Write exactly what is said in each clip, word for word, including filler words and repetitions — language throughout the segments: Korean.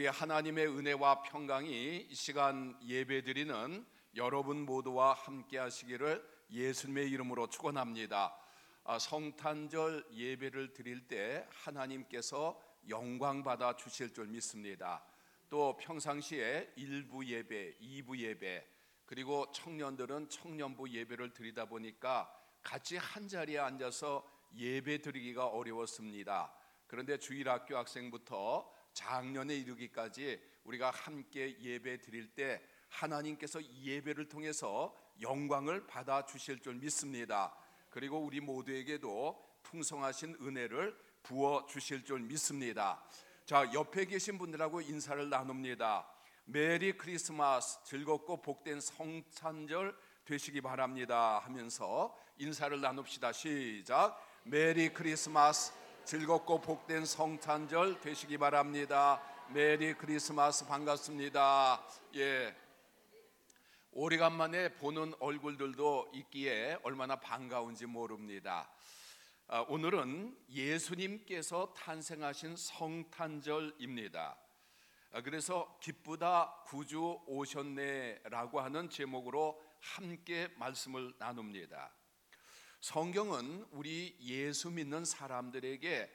우리 하나님의 은혜와 평강이 이 시간 예배드리는 여러분 모두와 함께 하시기를 예수님의 이름으로 축원합니다. 성탄절 예배를 드릴 때 하나님께서 영광 받아 주실 줄 믿습니다. 또 평상시에 일부 예배, 이부 예배, 그리고 청년들은 청년부 예배를 드리다 보니까 같이 한 자리에 앉아서 예배 드리기가 어려웠습니다. 그런데 주일학교 학생부터 장년에 이르기까지 우리가 함께 예배 드릴 때 하나님께서 이 예배를 통해서 영광을 받아 주실 줄 믿습니다. 그리고 우리 모두에게도 풍성하신 은혜를 부어 주실 줄 믿습니다. 자, 옆에 계신 분들하고 인사를 나눕니다. 메리 크리스마스, 즐겁고 복된 성탄절 되시기 바랍니다 하면서 인사를 나눕시다. 시작. 메리 크리스마스, 즐겁고 복된 성탄절 되시기 바랍니다. 메리 크리스마스, 반갑습니다. 예, 오래간만에 보는 얼굴들도 있기에 얼마나 반가운지 모릅니다. 아, 오늘은 예수님께서 탄생하신 성탄절입니다. 아, 그래서 기쁘다 구주 오셨네라고 하는 제목으로 함께 말씀을 나눕니다. 성경은 우리 예수 믿는 사람들에게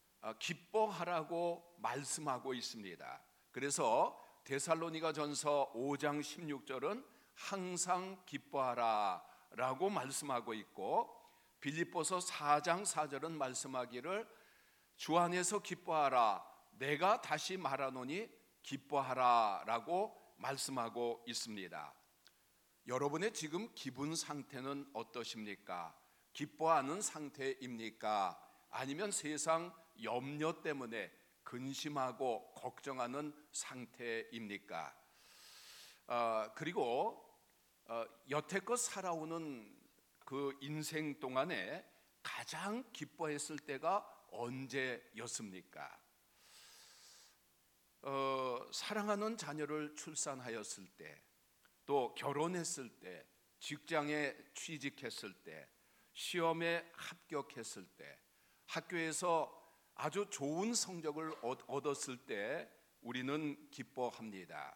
기뻐하라고 말씀하고 있습니다. 그래서 데살로니가전서 오 장 십육 절은 항상 기뻐하라 라고 말씀하고 있고, 빌립보서 사 장 사 절은 말씀하기를 주 안에서 기뻐하라, 내가 다시 말하노니 기뻐하라 라고 말씀하고 있습니다. 여러분의 지금 기분 상태는 어떠십니까? 기뻐하는 상태입니까? 아니면 세상 염려 때문에 근심하고 걱정하는 상태입니까? 어, 그리고 어, 여태껏 살아오는 그 인생 동안에 가장 기뻐했을 때가 언제였습니까? 어, 사랑하는 자녀를 출산하였을 때, 또 결혼했을 때, 직장에 취직했을 때, 시험에 합격했을 때, 학교에서 아주 좋은 성적을 얻었을 때 우리는 기뻐합니다.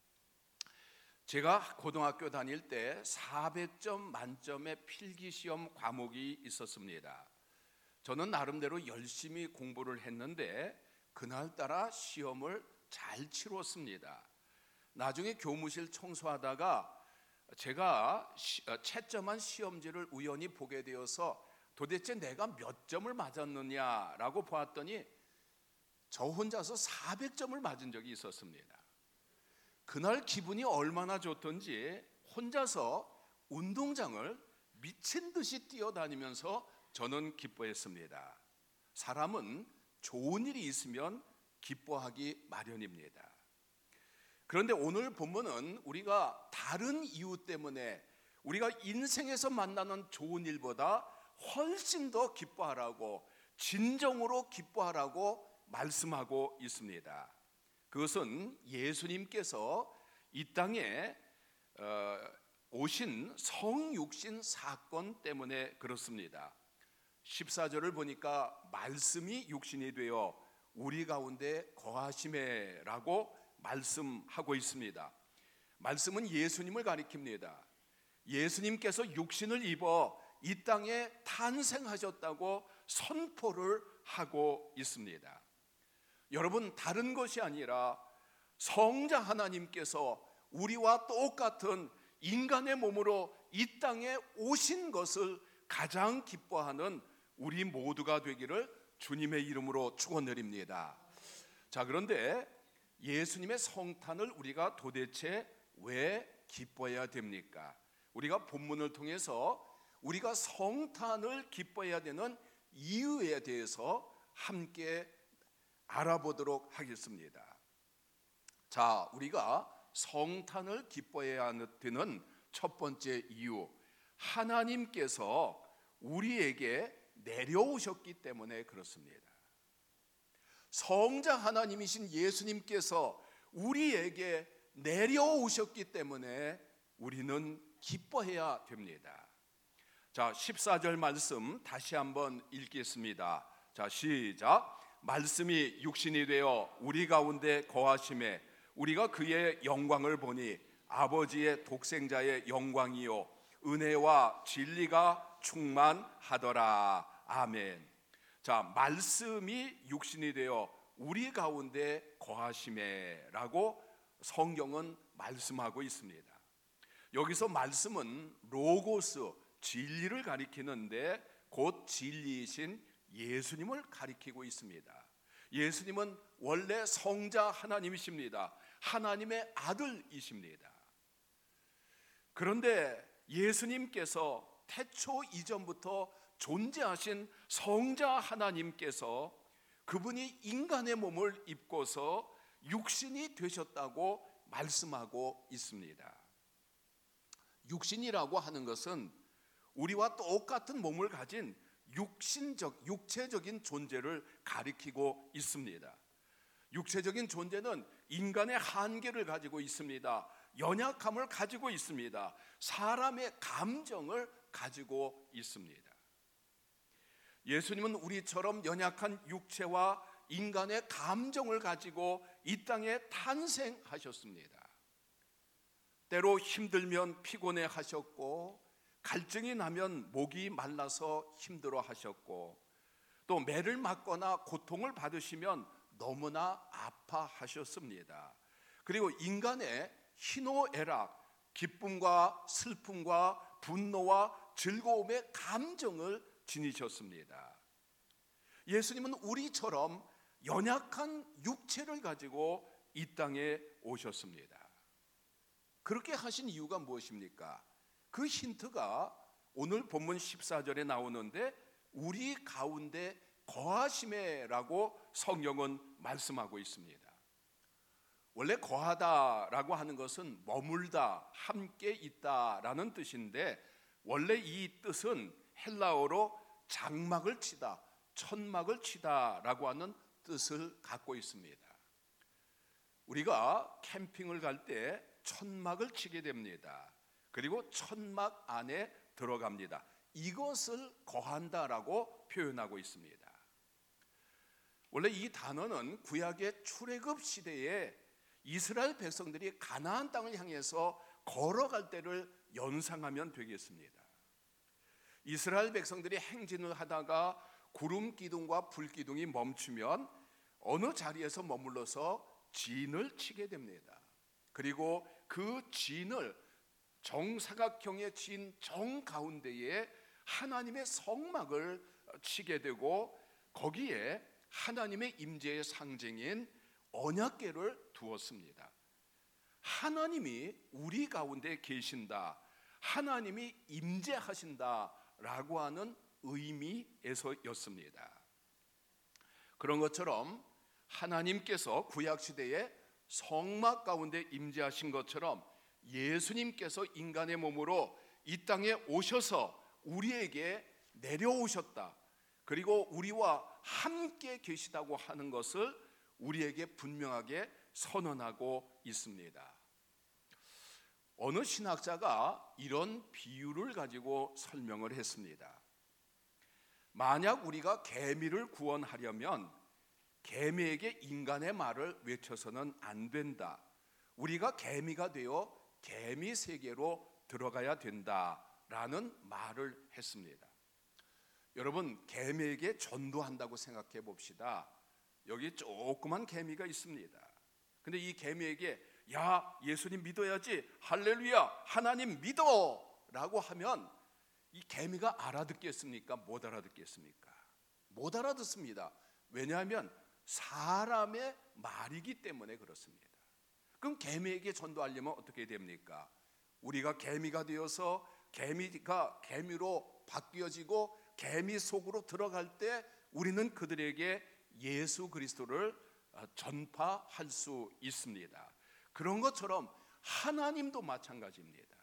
제가 고등학교 다닐 때 사백 점 만점의 필기시험 과목이 있었습니다. 저는 나름대로 열심히 공부를 했는데 그날따라 시험을 잘 치렀습니다. 나중에 교무실 청소하다가 제가 채점한 시험지를 우연히 보게 되어서 도대체 내가 몇 점을 맞았느냐라고 보았더니 저 혼자서 사백 점을 맞은 적이 있었습니다. 그날 기분이 얼마나 좋던지 혼자서 운동장을 미친 듯이 뛰어다니면서 저는 기뻐했습니다. 사람은 좋은 일이 있으면 기뻐하기 마련입니다. 그런데 오늘 본문은 우리가 다른 이유 때문에 우리가 인생에서 만나는 좋은 일보다 훨씬 더 기뻐하라고, 진정으로 기뻐하라고 말씀하고 있습니다. 그것은 예수님께서 이 땅에 오신 성육신 사건 때문에 그렇습니다. 십사 절을 보니까 말씀이 육신이 되어 우리 가운데 거하시매라고 말씀하고 있습니다. 말씀은 예수님을 가리킵니다. 예수님께서 육신을 입어 이 땅에 탄생하셨다고 선포를 하고 있습니다. 여러분, 다른 것이 아니라 성자 하나님께서 우리와 똑같은 인간의 몸으로 이 땅에 오신 것을 가장 기뻐하는 우리 모두가 되기를 주님의 이름으로 축원드립니다. 자, 그런데 예수님의 성탄을 우리가 도대체 왜 기뻐해야 됩니까? 우리가 본문을 통해서 우리가 성탄을 기뻐해야 되는 이유에 대해서 함께 알아보도록 하겠습니다. 자, 우리가 성탄을 기뻐해야 되는 첫 번째 이유, 하나님께서 우리에게 내려오셨기 때문에 그렇습니다. 성자 하나님이신 예수님께서 우리에게 내려오셨기 때문에 우리는 기뻐해야 됩니다. 자, 십사 절 말씀 다시 한번 읽겠습니다. 자, 시작. 말씀이 육신이 되어 우리 가운데 거하심에 우리가 그의 영광을 보니 아버지의 독생자의 영광이요 은혜와 진리가 충만하더라. 아멘. 자, 말씀이 육신이 되어 우리 가운데 거하심에 라고 성경은 말씀하고 있습니다. 여기서 말씀은 로고스, 진리를 가리키는데 곧 진리이신 예수님을 가리키고 있습니다. 예수님은 원래 성자 하나님이십니다. 하나님의 아들이십니다. 그런데 예수님께서 태초 이전부터 존재하신 성자 하나님께서 그분이 인간의 몸을 입고서 육신이 되셨다고 말씀하고 있습니다. 육신이라고 하는 것은 우리와 똑같은 몸을 가진 육신적, 육체적인 존재를 가리키고 있습니다. 육체적인 존재는 인간의 한계를 가지고 있습니다. 연약함을 가지고 있습니다. 사람의 감정을 가지고 있습니다. 예수님은 우리처럼 연약한 육체와 인간의 감정을 가지고 이 땅에 탄생하셨습니다. 때로 힘들면 피곤해 하셨고, 갈증이 나면 목이 말라서 힘들어 하셨고, 또 매를 맞거나 고통을 받으시면 너무나 아파하셨습니다. 그리고 인간의 희노애락, 기쁨과 슬픔과 분노와 즐거움의 감정을 지니셨습니다. 예수님은 우리처럼 연약한 육체를 가지고 이 땅에 오셨습니다. 그렇게 하신 이유가 무엇입니까? 그 힌트가 오늘 본문 십사 절에 나오는데 우리 가운데 거하심에라고 성경은 말씀하고 있습니다. 원래 거하다라고 하는 것은 머물다, 함께 있다라는 뜻인데 원래 이 뜻은 헬라어로 장막을 치다, 천막을 치다라고 하는 뜻을 갖고 있습니다. 우리가 캠핑을 갈 때 천막을 치게 됩니다. 그리고 천막 안에 들어갑니다. 이것을 거한다라고 표현하고 있습니다. 원래 이 단어는 구약의 출애굽 시대에 이스라엘 백성들이 가나안 땅을 향해서 걸어갈 때를 연상하면 되겠습니다. 이스라엘 백성들이 행진을 하다가 구름 기둥과 불 기둥이 멈추면 어느 자리에서 머물러서 진을 치게 됩니다. 그리고 그 진을 정사각형의 진 정가운데에 하나님의 성막을 치게 되고 거기에 하나님의 임재의 상징인 언약궤를 두었습니다. 하나님이 우리 가운데 계신다, 하나님이 임재하신다라고 하는 의미에서였습니다. 그런 것처럼 하나님께서 구약시대에 성막 가운데 임재하신 것처럼 예수님께서 인간의 몸으로 이 땅에 오셔서 우리에게 내려오셨다, 그리고 우리와 함께 계시다고 하는 것을 우리에게 분명하게 선언하고 있습니다. 어느 신학자가 이런 비유를 가지고 설명을 했습니다. 만약 우리가 개미를 구원하려면 개미에게 인간의 말을 외쳐서는 안 된다. 우리가 개미가 되어 개미 세계로 들어가야 된다라는 말을 했습니다. 여러분, 개미에게 전도한다고 생각해 봅시다. 여기 조그만 개미가 있습니다. 근데 이 개미에게 야, 예수님 믿어야지, 할렐루야, 하나님 믿어 라고 하면 이 개미가 알아듣겠습니까? 못 알아듣겠습니까? 못 알아듣습니다. 왜냐하면 사람의 말이기 때문에 그렇습니다. 그럼 개미에게 전도하려면 어떻게 됩니까? 우리가 개미가 되어서 개미가 개미로 바뀌어지고 개미 속으로 들어갈 때 우리는 그들에게 예수 그리스도를 전파할 수 있습니다. 그런 것처럼 하나님도 마찬가지입니다.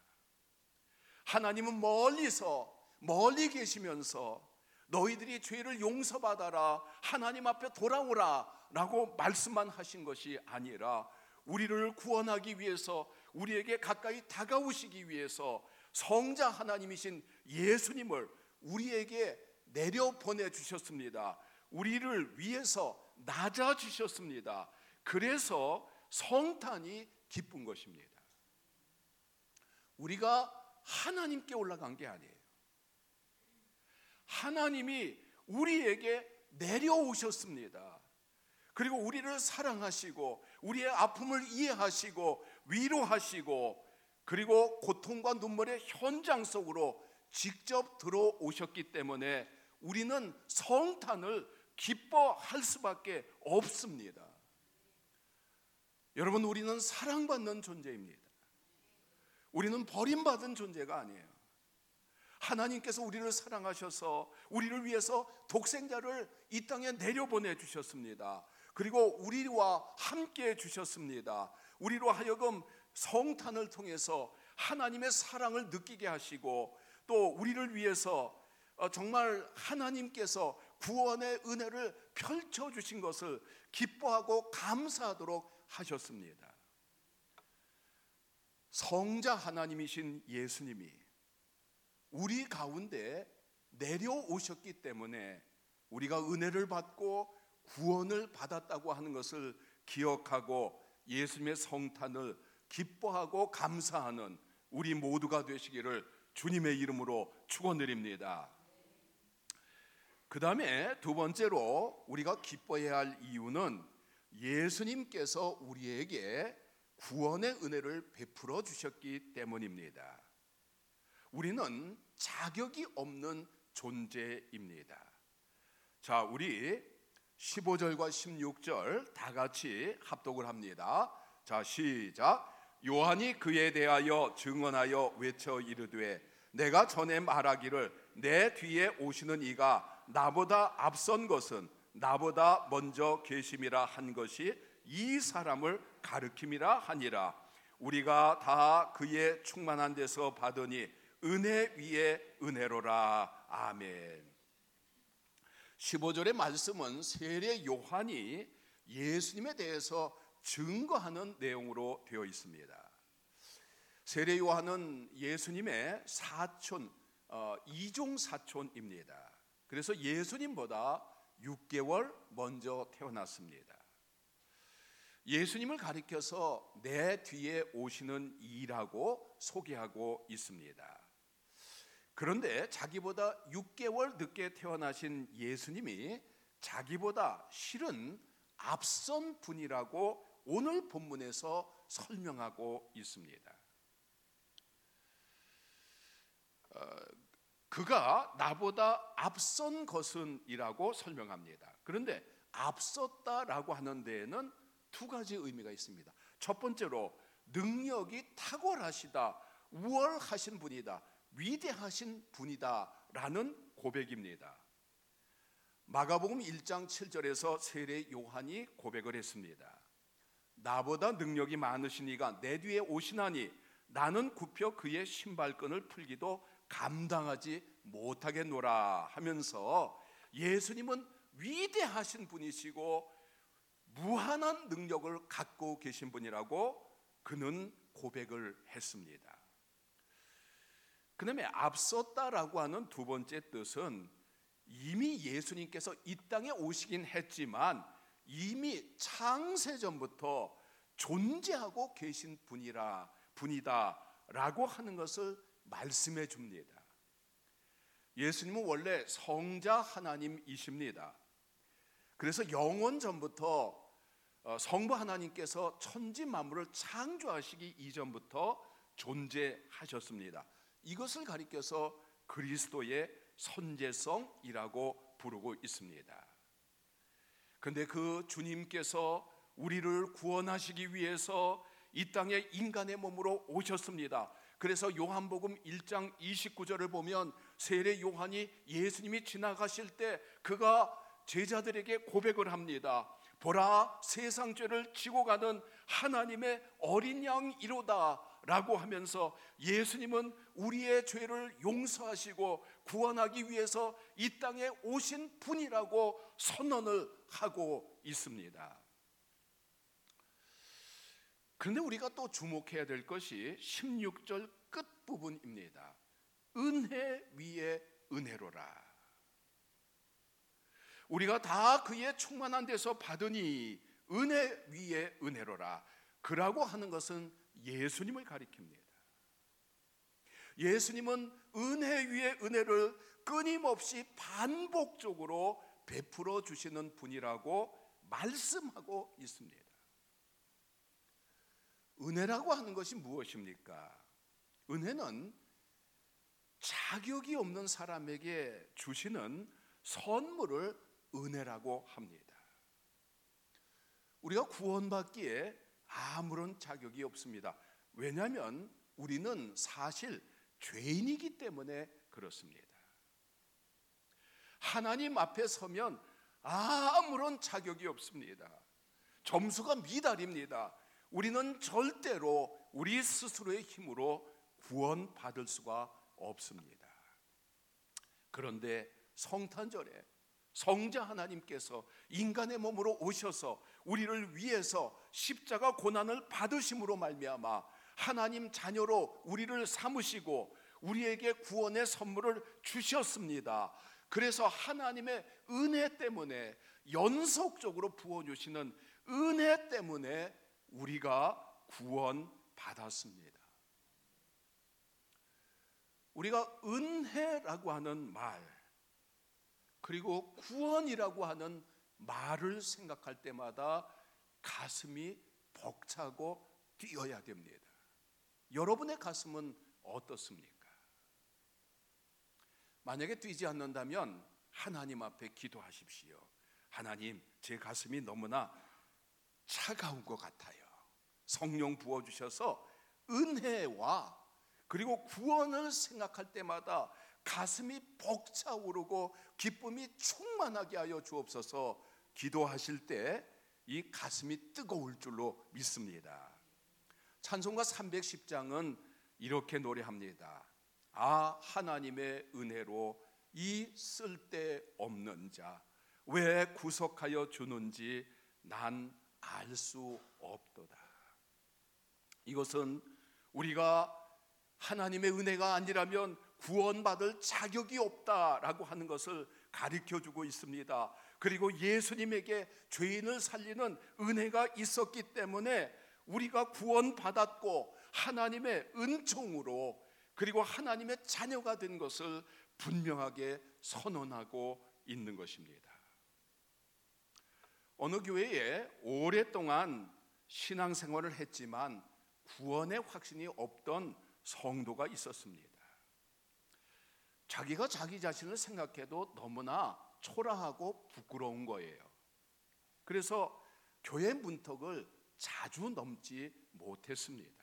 하나님은 멀리서 멀리 계시면서 너희들이 죄를 용서받아라, 하나님 앞에 돌아오라 라고 말씀만 하신 것이 아니라 우리를 구원하기 위해서, 우리에게 가까이 다가오시기 위해서 성자 하나님이신 예수님을 우리에게 내려 보내주셨습니다. 우리를 위해서 낮아지셨습니다. 그래서 성탄이 기쁜 것입니다. 우리가 하나님께 올라간 게 아니에요. 하나님이 우리에게 내려오셨습니다. 그리고 우리를 사랑하시고 우리의 아픔을 이해하시고 위로하시고 그리고 고통과 눈물의 현장 속으로 직접 들어오셨기 때문에 우리는 성탄을 기뻐할 수밖에 없습니다. 여러분, 우리는 사랑받는 존재입니다. 우리는 버림받은 존재가 아니에요. 하나님께서 우리를 사랑하셔서 우리를 위해서 독생자를 이 땅에 내려보내 주셨습니다. 그리고 우리와 함께 주셨습니다. 우리로 하여금 성탄을 통해서 하나님의 사랑을 느끼게 하시고 또 우리를 위해서 정말 하나님께서 구원의 은혜를 펼쳐주신 것을 기뻐하고 감사하도록 하셨습니다. 성자 하나님이신 예수님이 우리 가운데 내려오셨기 때문에 우리가 은혜를 받고 구원을 받았다고 하는 것을 기억하고 예수님의 성탄을 기뻐하고 감사하는 우리 모두가 되시기를 주님의 이름으로 축원드립니다. 그 다음에 두 번째로 우리가 기뻐해야 할 이유는 예수님께서 우리에게 구원의 은혜를 베풀어 주셨기 때문입니다. 우리는 자격이 없는 존재입니다. 자, 우리 십오 절과 십육 절 다 같이 합독을 합니다. 자, 시작. 요한이 그에 대하여 증언하여 외쳐 이르되 내가 전에 말하기를 내 뒤에 오시는 이가 나보다 앞선 것은 나보다 먼저 계심이라 한 것이 이 사람을 가르킴이라 하니라. 우리가 다 그의 충만한 데서 받으니 은혜 위에 은혜로라. 아멘. 십오 절의 말씀은 세례 요한이 예수님에 대해서 증거하는 내용으로 되어 있습니다. 세례 요한은 예수님의 사촌, 어, 이종 사촌입니다. 그래서 예수님보다 육 개월 먼저 태어났습니다. 예수님을 가리켜서 내 뒤에 오시는 이라고 소개하고 있습니다. 그런데 자기보다 육 개월 늦게 태어나신 예수님이 자기보다 실은 앞선 분이라고 오늘 본문에서 설명하고 있습니다. 어, 그가 나보다 앞선 것은 이라고 설명합니다. 그런데 앞섰다라고 하는 데에는 두 가지 의미가 있습니다. 첫 번째로 능력이 탁월하시다, 우월하신 분이다, 위대하신 분이다 라는 고백입니다. 마가복음 일 장 칠 절에서 세례 요한이 고백을 했습니다. 나보다 능력이 많으신 이가 내 뒤에 오시나니 나는 굽혀 그의 신발끈을 풀기도 감당하지 못하겠노라 하면서 예수님은 위대하신 분이시고 무한한 능력을 갖고 계신 분이라고 그는 고백을 했습니다. 그 다음에 앞섰다라고 하는 두 번째 뜻은 이미 예수님께서 이 땅에 오시긴 했지만 이미 창세전부터 존재하고 계신 분이라 분이다라고 하는 것을 말씀해 줍니다. 예수님은 원래 성자 하나님이십니다. 그래서 영원 전부터 성부 하나님께서 천지 만물을 창조하시기 이전부터 존재하셨습니다. 이것을 가리켜서 그리스도의 선제성이라고 부르고 있습니다. 그런데 그 주님께서 우리를 구원하시기 위해서 이 땅에 인간의 몸으로 오셨습니다. 그래서 요한복음 일 장 이십구 절을 보면 세례 요한이 예수님이 지나가실 때 그가 제자들에게 고백을 합니다. 보라, 세상 죄를 지고 가는 하나님의 어린 양이로다 라고 하면서 예수님은 우리의 죄를 용서하시고 구원하기 위해서 이 땅에 오신 분이라고 선언을 하고 있습니다. 그런데 우리가 또 주목해야 될 것이 십육 절 끝부분입니다. 은혜 위에 은혜로라. 우리가 다 그의 충만한 데서 받으니 은혜 위에 은혜로라. 그라고 하는 것은 예수님을 가리킵니다. 예수님은 은혜 위에 은혜를 끊임없이 반복적으로 베풀어 주시는 분이라고 말씀하고 있습니다. 은혜라고 하는 것이 무엇입니까? 은혜는 자격이 없는 사람에게 주시는 선물을 은혜라고 합니다. 우리가 구원받기에 아무런 자격이 없습니다. 왜냐하면 우리는 사실 죄인이기 때문에 그렇습니다. 하나님 앞에 서면 아무런 자격이 없습니다. 점수가 미달입니다. 우리는 절대로 우리 스스로의 힘으로 구원받을 수가 없습니다. 그런데 성탄절에 성자 하나님께서 인간의 몸으로 오셔서 우리를 위해서 십자가 고난을 받으심으로 말미암아 하나님 자녀로 우리를 삼으시고 우리에게 구원의 선물을 주셨습니다. 그래서 하나님의 은혜 때문에, 연속적으로 부어주시는 은혜 때문에 우리가 구원받았습니다. 우리가 은혜라고 하는 말, 그리고 구원이라고 하는 말을 생각할 때마다 가슴이 벅차고 뛰어야 됩니다. 여러분의 가슴은 어떻습니까? 만약에 뛰지 않는다면 하나님 앞에 기도하십시오. 하나님, 제 가슴이 너무나 차가운 것 같아요. 성령 부어주셔서 은혜와 그리고 구원을 생각할 때마다 가슴이 벅차오르고 기쁨이 충만하게 하여 주옵소서. 기도하실 때 이 가슴이 뜨거울 줄로 믿습니다. 찬송가 삼백십 장은 이렇게 노래합니다. 아, 하나님의 은혜로 이 쓸데없는 자 왜 구속하여 주는지 난 알 수 없도다. 이것은 우리가 하나님의 은혜가 아니라면 구원받을 자격이 없다라고 하는 것을 가르쳐주고 있습니다. 그리고 예수님에게 죄인을 살리는 은혜가 있었기 때문에 우리가 구원받았고 하나님의 은총으로 그리고 하나님의 자녀가 된 것을 분명하게 선언하고 있는 것입니다. 어느 교회에 오랫동안 신앙생활을 했지만 구원의 확신이 없던 성도가 있었습니다. 자기가 자기 자신을 생각해도 너무나 초라하고 부끄러운 거예요. 그래서 교회 문턱을 자주 넘지 못했습니다.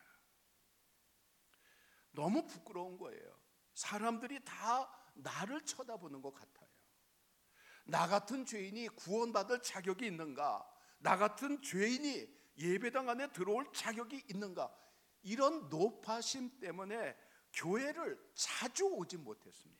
너무 부끄러운 거예요. 사람들이 다 나를 쳐다보는 것 같아요. 나 같은 죄인이 구원받을 자격이 있는가? 나 같은 죄인이 예배당 안에 들어올 자격이 있는가? 이런 높아심 때문에 교회를 자주 오지 못했습니다.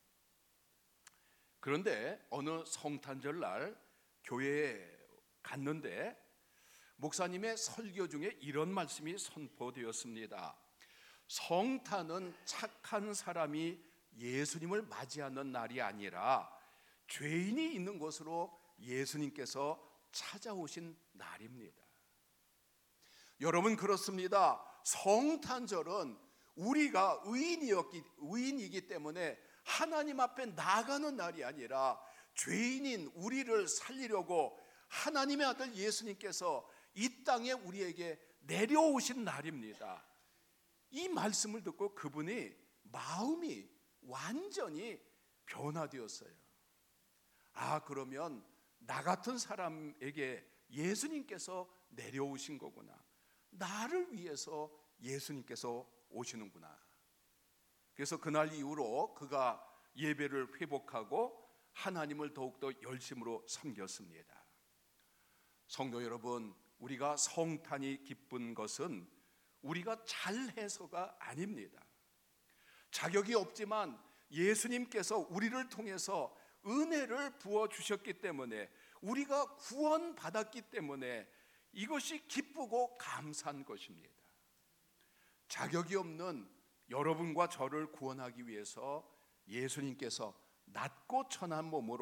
그런데 어느 성탄절 날 교회에 갔는데 목사님의 설교 중에 이런 말씀이 선포되었습니다. 성탄은 착한 사람이 예수님을 맞이하는 날이 아니라 죄인이 있는 곳으로 예수님께서 찾아오신 날입니다. 여러분, 그렇습니다. 성탄절은 우리가 의인이었기, 의인이기 때문에 하나님 앞에 나가는 날이 아니라 죄인인 우리를 살리려고 하나님의 아들 예수님께서 이 땅에 우리에게 내려오신 날입니다. 이 말씀을 듣고 그분이 마음이 완전히 변화되었어요. 아, 그러면 나 같은 사람에게 예수님께서 내려오신 거구나. 나를 위해서 예수님께서 오시는구나. 그래서 그날 이후로 그가 예배를 회복하고 하나님을 더욱더 열심으로 섬겼습니다. 성도 여러분, 우리가 성탄이 기쁜 것은 우리가 잘해서가 아닙니다. 자격이 없지만 예수님께서 우리를 통해서 은혜를 부어주셨기 때문에, 우리가 구원받았기 때문에 이것이 기쁘고 감사한 것입니다. 자격이 없는 여러분과 저를 구원하기 위해서 예수님께서 낮고 천한 몸으로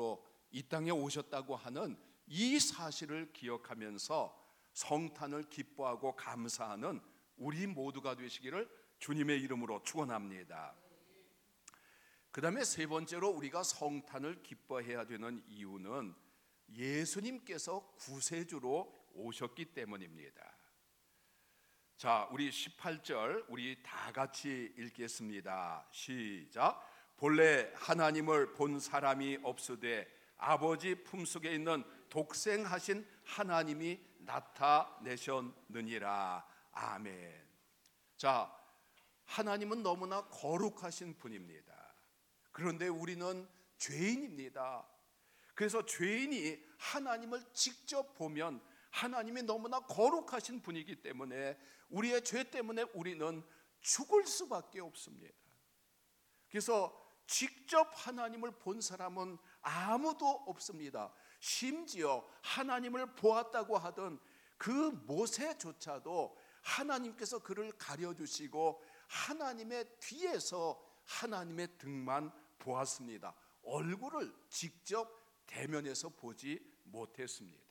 이 땅에 오셨다고 하는 이 사실을 기억하면서 성탄을 기뻐하고 감사하는 우리 모두가 되시기를 주님의 이름으로 축원합니다. 그 다음에 세 번째로 우리가 성탄을 기뻐해야 되는 이유는 예수님께서 구세주로 오셨기 때문입니다. 자, 우리 십팔 절 우리 다 같이 읽겠습니다. 시작. 본래 하나님을 본 사람이 없으되 아버지 품속에 있는 독생하신 하나님이 나타내셨느니라. 아멘. 자, 하나님은 너무나 거룩하신 분입니다. 그런데 우리는 죄인입니다. 그래서 죄인이 하나님을 직접 보면 하나님이 너무나 거룩하신 분이기 때문에 우리의 죄 때문에 우리는 죽을 수밖에 없습니다. 그래서 직접 하나님을 본 사람은 아무도 없습니다. 심지어 하나님을 보았다고 하던 그 모세조차도 하나님께서 그를 가려주시고 하나님의 뒤에서 하나님의 등만 보았습니다. 얼굴을 직접 대면해서 보지 못했습니다.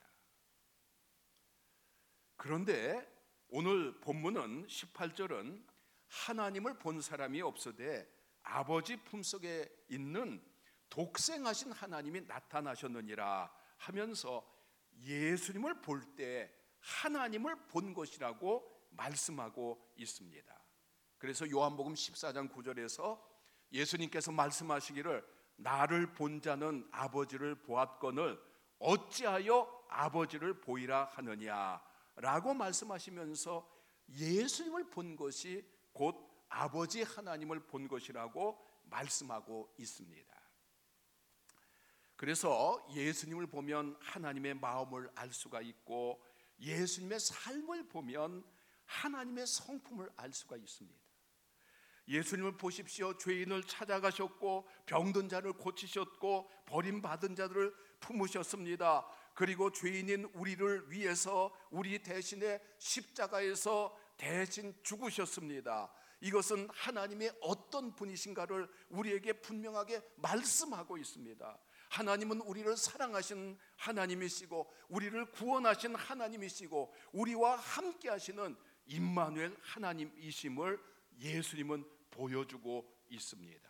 그런데 오늘 본문은 십팔 절은 하나님을 본 사람이 없으되 아버지 품속에 있는 독생하신 하나님이 나타나셨느니라 하면서 예수님을 볼 때 하나님을 본 것이라고 말씀하고 있습니다. 그래서 요한복음 십사 장 구 절에서 예수님께서 말씀하시기를 나를 본 자는 아버지를 보았거늘 어찌하여 아버지를 보이라 하느냐 라고 말씀하시면서 예수님을 본 것이 곧 아버지 하나님을 본 것이라고 말씀하고 있습니다. 그래서 예수님을 보면 하나님의 마음을 알 수가 있고 예수님의 삶을 보면 하나님의 성품을 알 수가 있습니다. 예수님을 보십시오. 죄인을 찾아가셨고 병든 자를 고치셨고 버림받은 자들을 품으셨습니다. 그리고 죄인인 우리를 위해서 우리 대신에 십자가에서 대신 죽으셨습니다. 이것은 하나님의 어떤 분이신가를 우리에게 분명하게 말씀하고 있습니다. 하나님은 우리를 사랑하신 하나님이시고 우리를 구원하신 하나님이시고 우리와 함께 하시는 임마누엘 하나님이심을 예수님은 보여주고 있습니다.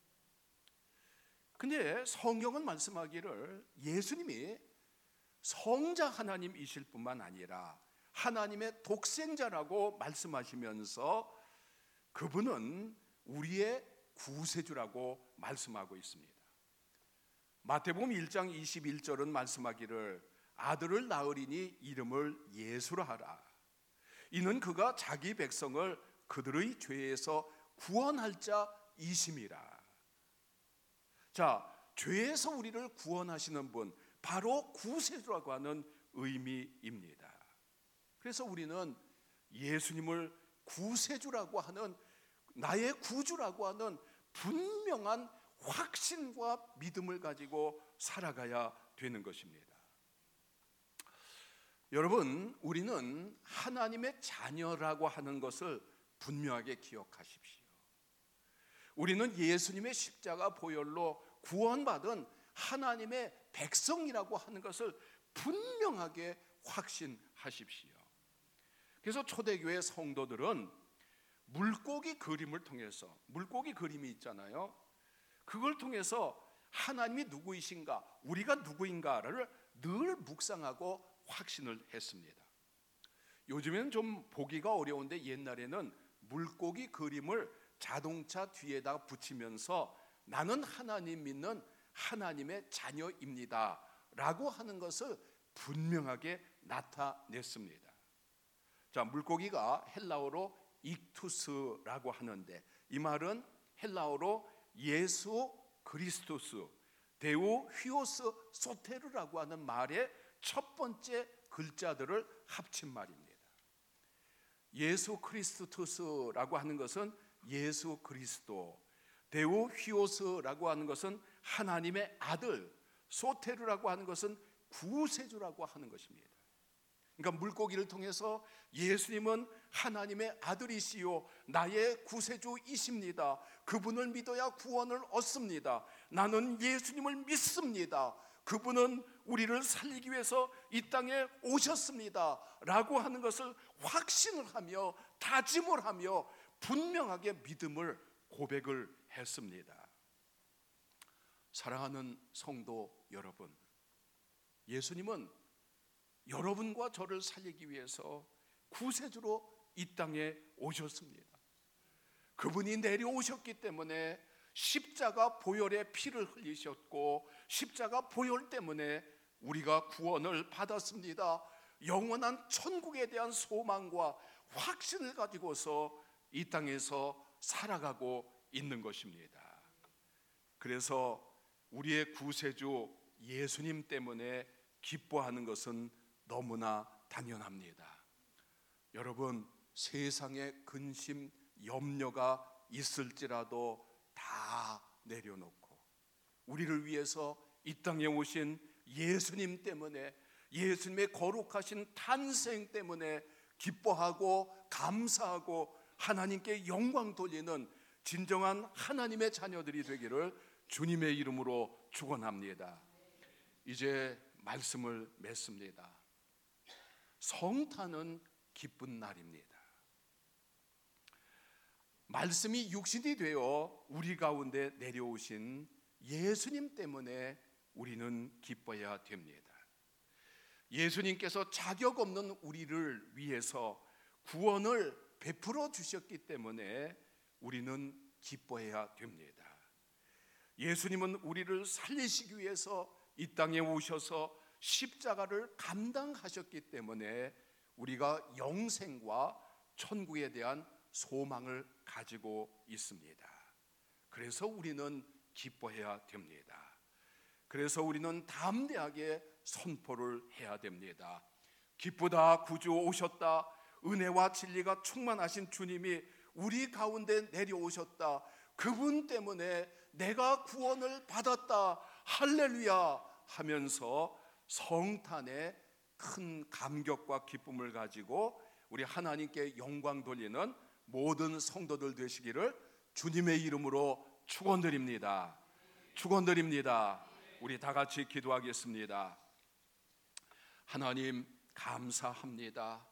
근데 성경은 말씀하기를 예수님이 성자 하나님이실 뿐만 아니라 하나님의 독생자라고 말씀하시면서 그분은 우리의 구세주라고 말씀하고 있습니다. 마태복음 일 장 이십일 절은 말씀하기를 아들을 낳으리니 이름을 예수라 하라. 이는 그가 자기 백성을 그들의 죄에서 구원할 자이심이라. 자, 죄에서 우리를 구원하시는 분, 바로 구세주라고 하는 의미입니다. 그래서 우리는 예수님을 구세주라고 하는, 나의 구주라고 하는 분명한 확신과 믿음을 가지고 살아가야 되는 것입니다. 여러분, 우리는 하나님의 자녀라고 하는 것을 분명하게 기억하십시오. 우리는 예수님의 십자가 보혈로 구원받은 하나님의 백성이라고 하는 것을 분명하게 확신하십시오. 그래서 초대교회 성도들은 물고기 그림을 통해서, 물고기 그림이 있잖아요. 그걸 통해서 하나님이 누구이신가, 우리가 누구인가를 늘 묵상하고 확신을 했습니다. 요즘에는 좀 보기가 어려운데 옛날에는 물고기 그림을 자동차 뒤에다 붙이면서 나는 하나님 믿는 하나님의 자녀입니다 라고 하는 것을 분명하게 나타냈습니다. 자, 물고기가 헬라어로 익투스라고 하는데 이 말은 헬라어로 예수 그리스토스 데우 휘오스 소테르라고 하는 말의 첫 번째 글자들을 합친 말입니다. 예수 그리스토스라고 하는 것은 예수 그리스도, 데우 휘오스라고 하는 것은 하나님의 아들, 소테르라고 하는 것은 구세주라고 하는 것입니다. 그러니까 물고기를 통해서 예수님은 하나님의 아들이시요 나의 구세주이십니다. 그분을 믿어야 구원을 얻습니다. 나는 예수님을 믿습니다. 그분은 우리를 살리기 위해서 이 땅에 오셨습니다 라고 하는 것을 확신을 하며 다짐을 하며 분명하게 믿음을 고백을 했습니다. 사랑하는 성도 여러분, 예수님은 여러분과 저를 살리기 위해서 구세주로 이 땅에 오셨습니다. 그분이 내려오셨기 때문에 십자가 보혈의 피를 흘리셨고, 십자가 보혈 때문에 우리가 구원을 받았습니다. 영원한 천국에 대한 소망과 확신을 가지고서 이 땅에서 살아가고 있는 것입니다. 그래서 우리의 구세주 예수님 때문에 기뻐하는 것은 너무나 당연합니다. 여러분, 세상에 근심, 염려가 있을지라도 다 내려놓고 우리를 위해서 이 땅에 오신 예수님 때문에, 예수님의 거룩하신 탄생 때문에 기뻐하고 감사하고 하나님께 영광 돌리는 진정한 하나님의 자녀들이 되기를 주님의 이름으로 축원합니다. 이제 말씀을 맺습니다. 성탄은 기쁜 날입니다. 말씀이 육신이 되어 우리 가운데 내려오신 예수님 때문에 우리는 기뻐해야 됩니다. 예수님께서 자격 없는 우리를 위해서 구원을 베풀어 주셨기 때문에 우리는 기뻐해야 됩니다. 예수님은 우리를 살리시기 위해서 이 땅에 오셔서 십자가를 감당하셨기 때문에 우리가 영생과 천국에 대한 소망을 가지고 있습니다. 그래서 우리는 기뻐해야 됩니다. 그래서 우리는 담대하게 선포를 해야 됩니다. 기쁘다, 구주 오셨다. 은혜와 진리가 충만하신 주님이 우리 가운데 내려오셨다. 그분 때문에 내가 구원을 받았다. 할렐루야 하면서 성탄의 큰 감격과 기쁨을 가지고 우리 하나님께 영광 돌리는 모든 성도들 되시기를 주님의 이름으로 축원드립니다. 축원드립니다. 우리 다 같이 기도하겠습니다. 하나님 감사합니다.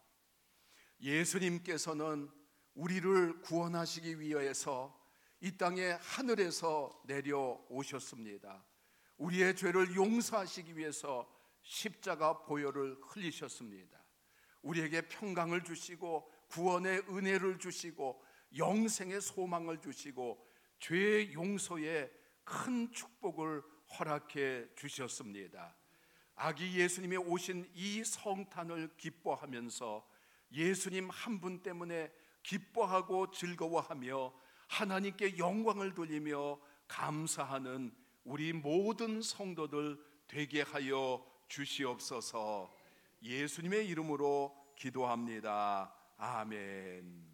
예수님께서는 우리를 구원하시기 위해서 이 땅에 하늘에서 내려오셨습니다. 우리의 죄를 용서하시기 위해서 십자가 보혈을 흘리셨습니다. 우리에게 평강을 주시고 구원의 은혜를 주시고 영생의 소망을 주시고 죄의 용서에 큰 축복을 허락해 주셨습니다. 아기 예수님이 오신 이 성탄을 기뻐하면서 예수님 한 분 때문에 기뻐하고 즐거워하며 하나님께 영광을 돌리며 감사하는 우리 모든 성도들 되게 하여 주시옵소서. 예수님의 이름으로 기도합니다. 아멘.